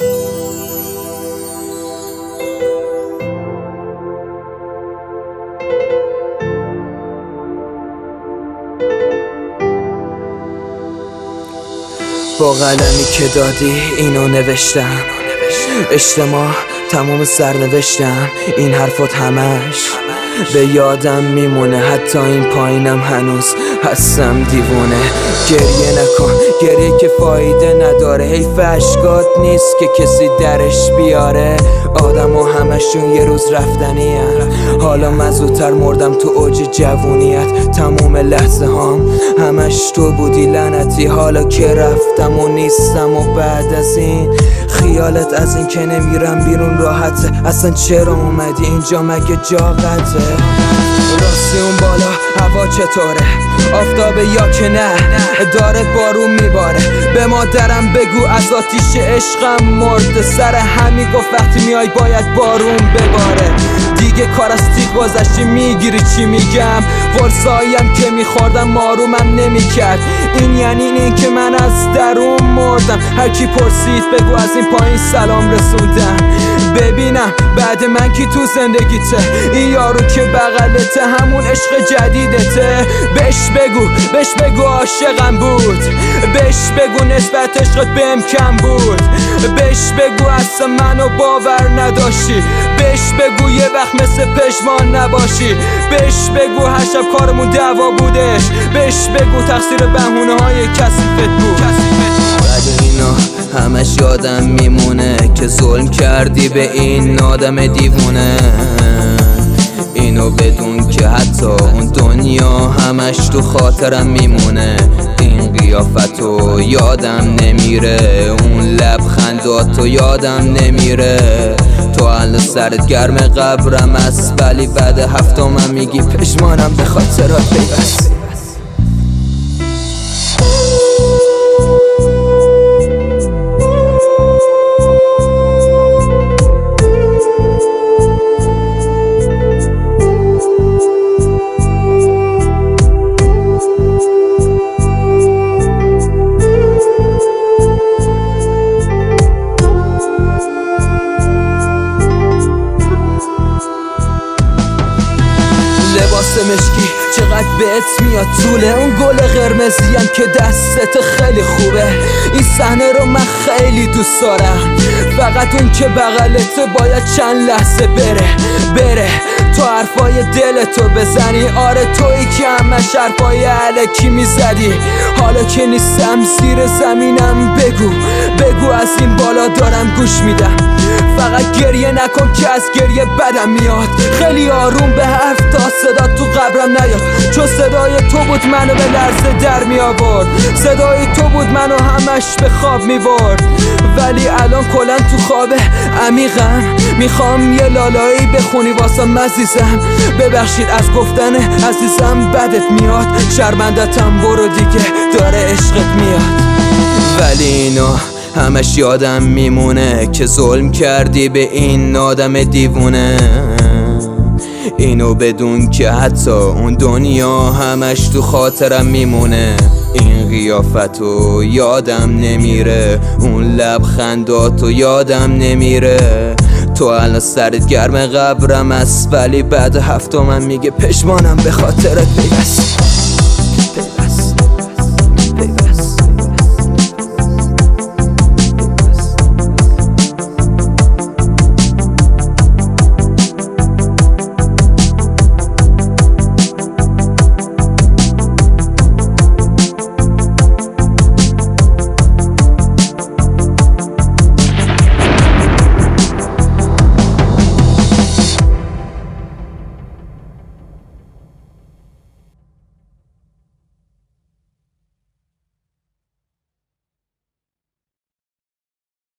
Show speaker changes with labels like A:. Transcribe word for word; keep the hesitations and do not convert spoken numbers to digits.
A: با قلمی که دادی اینو نوشتم، اجتماع تمام سرنوشتم. این حرفات همش به یادم میمونه، حتی این پایینم هنوز هستم دیوونه. گریه نکن، گریه که فایده نداره، حیف اشکات نیست که کسی درش بیاره. آدم و همشون یه روز رفتنی هن. حالا من زودتر مردم تو اوج جوونیت، تموم لحظه هام همش تو بودی لعنتی. حالا که رفتم و نیستم و بعد از این خیالت از این که نمیرم بیرون راحته. اصلا چرا اومدی اینجا، مگه جا قطعه؟ راستی اون بالا هوا چطوره؟ آفتابه یا که نه داره بارون میباره؟ به مادرم بگو از آتیش عشقم مرد، سر همین گفت وقتی میای باید بارون بباره. دیگه کار از تیغ گذشتی، میگیری چی میگم؟ قرصایم که میخوردم آرومم نمیکرد. این یعنی این که من از درون مردم. هر کی پرسید بگو از این پایین سلام رسوندم. ببینم بعد من کی تو زندگیته؟ این یارو که بغلته همون عشق جدیدته. بهش بگو بهش بگو عاشقم بود، بهش بگو نسبت عشقت بهم کم بود، بهش بگو اصلا منو باور نداشتی، بهش بگو یه وقت مثل پشمان نباشی، بهش بگو هر شب کارمون دعوا بودش، بهش بگو تقصیر بهونه های کثیفت بود.
B: ولی اینا همش یادم میمونه که ظلم کردی به این آدم دیوونه. اینو بدون که حتی اون دنیا همش تو خاطرم میمونه. این قیافتو یادم نمیره، اون لبخنداتو یادم نمیره. تو الان سرت گرم قبرم است، ولی بعد هفتمم میگی پشمانم به خاطرات پیوست.
A: لباس مشکی چقدر بهت میاد طوله، اون گل قرمزی هم که دستت خیلی خوبه. این صحنه رو من خیلی دوست دارم، فقط اون که بغلت باید چند لحظه بره بره تو حرفای دلتو بزنی. آره تویی که همش حرفای الکی میزدی. حالا که نیستم زیر زمینم بگو بگو از این بالا دارم گوش میدم. فقط گریه نکن که از گریه بدم میاد. خیلی آروم به حرف تا صدا تو قبرم نیاد، چون صدای تو بود منو به لرزه در می آورد. صدای تو بود منو همش به خواب می برد. ولی الان کلن تو خواب عمیقم. میخوام یه لالایی بخونی واسم عزیزم. ببخشید از گفتن عزیزم بدت میاد، شرمندتم برو دیگه داره عشقت میاد.
B: ولی اینا همش یادم میمونه که ظلم کردی به این آدم دیوونه. اینو بدون که حتی اون دنیا همش تو خاطرم میمونه. این قیافتو یادم نمیره، اون لبخنداتو یادم نمیره. تو الان سرت گرم قبرم است، ولی بعد هفتمم میگه پشمانم به خاطرت پیوست.